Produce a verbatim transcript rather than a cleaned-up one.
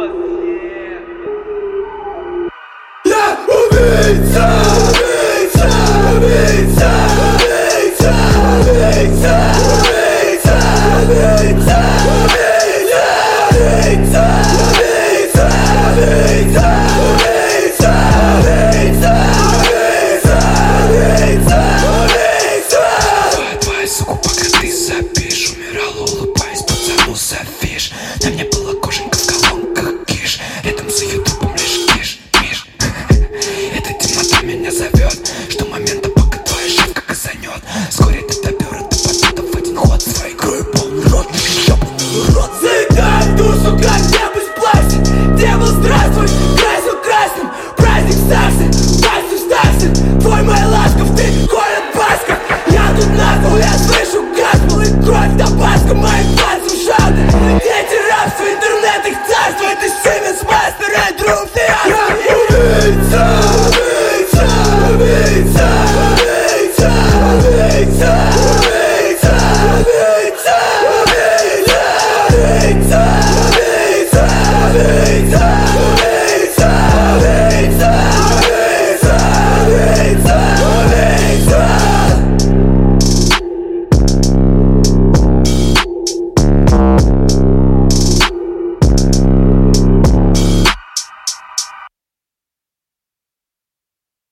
Я убийца, убийца, убийца, убийца, убийца, убийца, убийца, убийца, убийца, убийца, убийца, убийца, убийца, убийца. Твоя, твоя, сука, пока ты сопишь, умирала, улыбаясь, пацану завишь. На мне была коженька в колонках, киш, рядом за ютубом лишь киш, миш. Эта темнота меня зовет, что момента, пока твоя шавка казанет. Вскоре ты допер это победа в один ход, своей кровью полный рот, ёбаный рот. Заедай в душу, как небось пластик. Дьявол, здравствуй, красил красным. Праздник старший, пальцем старший. Твой мой ласков, ты колет баска. Я тут нахуй, я слышу газ, и кровь табаско моим пальцем шауты. Дети рабства, интернет их царство. Это Сименс, мастер, и друг, ты. Я убийца, убийца, убийца.